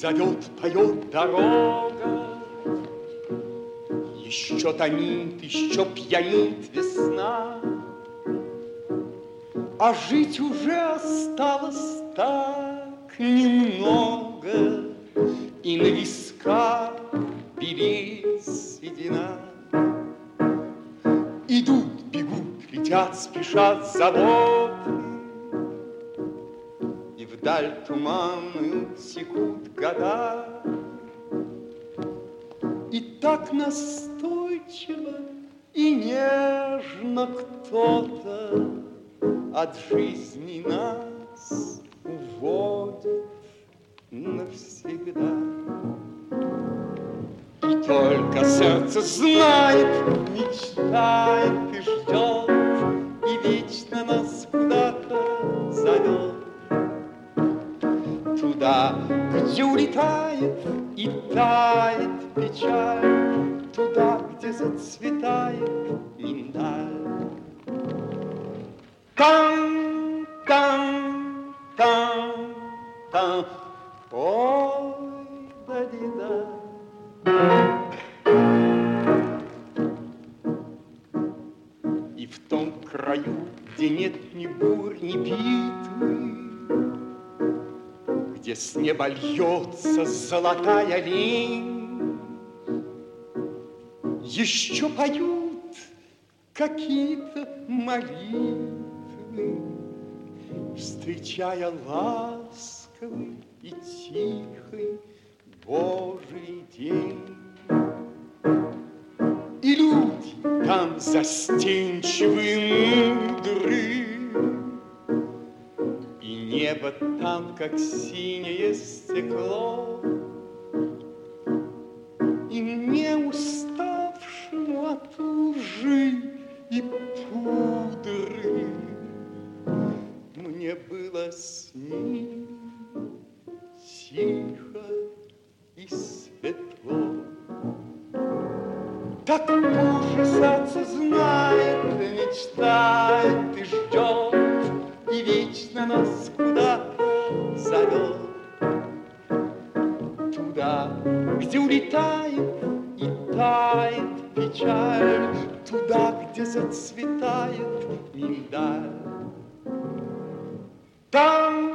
зовет, поет дорога. Еще томит, еще пьянит весна, а жить уже осталось так немного, и на висках белеет седина. Идут, бегут, летят, спешат заводы, и вдаль туманную текут года. И так настойчиво и нежно кто-то от жизни нас уводит навсегда. И только сердце знает, мечтает и ждет, и вечно нас куда-то зовет. Туда, где улетает и тает печаль, туда, где зацветает миндаль. Там, там, там, там, ой, да-ди-да. И в том краю, где нет ни бур, ни битвы, где с неба льется золотая лень, еще поют какие-то молитвы, встречая ласковый и тихий Божий день. И люди там застенчивые, мудрые, и небо там, как синее стекло. И мне, уставшему от лжи и пудры, мне было с ним тихо и светло. Так ужасаться знает, мечтает и ждет, и вечно нас куда-то зовет. Туда, где улетает и тает печаль, туда, где зацветает миндаль. Там